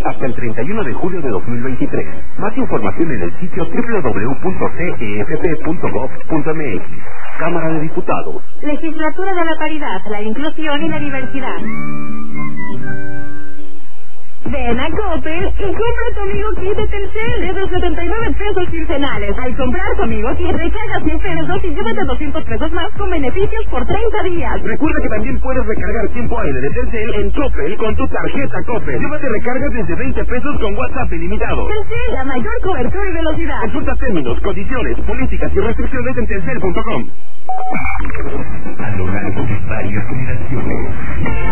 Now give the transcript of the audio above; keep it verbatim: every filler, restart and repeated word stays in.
hasta el treinta y uno de julio de dos mil veintitrés. Más información en el sitio doble u doble u doble u punto c e f p punto gov punto m x. Cámara de Diputados. Legislatura de la Paridad, la Inclusión y la Diversidad. Ven a Coppel y compra conmigo kit de Telcel desde setenta y nueve pesos quincenales. Al comprar conmigo kit, recargas cien pesos y llévate doscientos pesos más con beneficios por treinta días. Recuerda que también puedes recargar tiempo aire de Telcel en Coppel con tu tarjeta Coppel. Llévate recargas desde veinte pesos con WhatsApp ilimitado. Telcel, la mayor cobertura y velocidad. Consulta términos, condiciones, políticas y restricciones en telcel punto com. A lo largo de varias generaciones.